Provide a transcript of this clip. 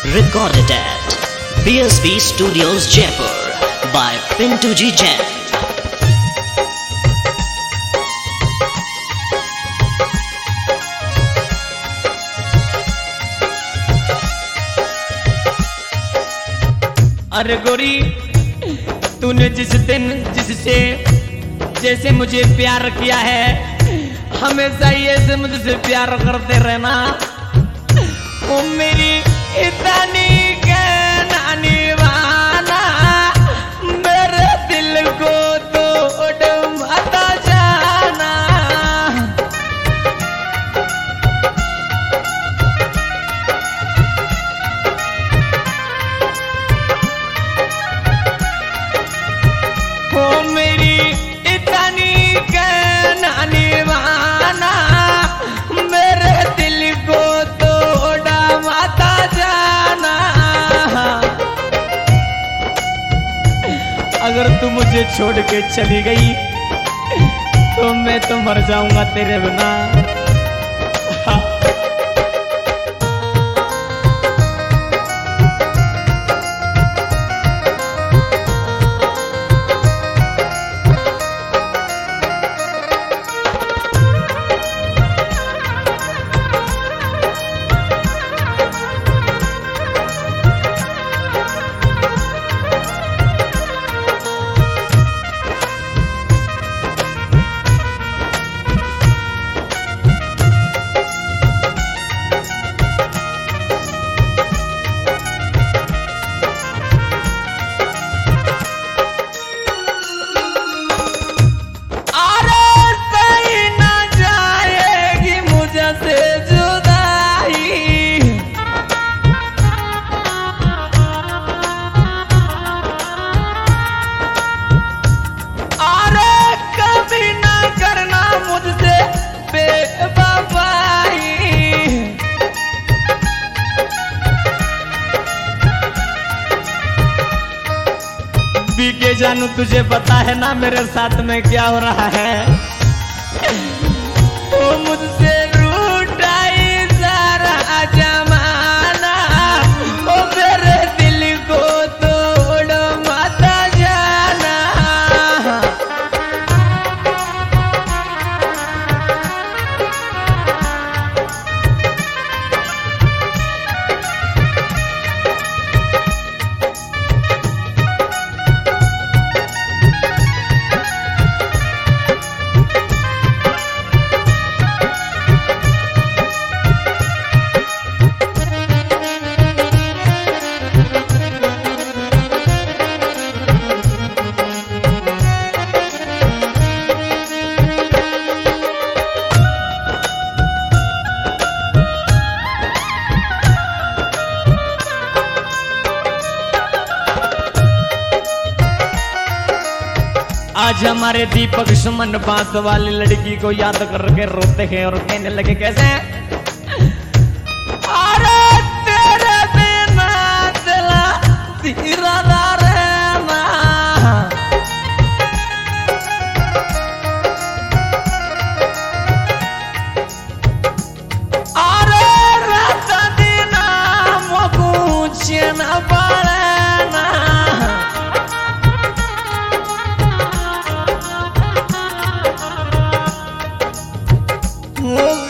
Recorded at BSB Studios Jaipur by Pintu Ji Jain. अरे गोरी, तूने जिस दिन जिससे जैसे मुझे प्यार किया है, हमेशा ही ऐसे मुझसे प्यार करते रहना। ओ मेरी इतनी नानी वाना, मेरे दिल को तोड़ मत जाना। ओ मेरी इतनी नानी वाना, मेरे दिल को तोड़ा मत जाना। अगर तू मुझे छोड़ के चली गई तो मैं तो मर जाऊंगा तेरे बिना। हाँ। बीके जानू, तुझे पता है ना मेरे साथ में क्या हो रहा है। तो मुझसे रूठाई सारा जमाना, ओ मेरे दिल को तोड़ मत जाना। आज हमारे दीपक सुमन बांस वाली लड़की को याद करके रोते हैं और कहने लगे कैसे, अरे तेरे बिना दिला तेरा रहना। अरे रात दिन मुझे न पड़ना। Oh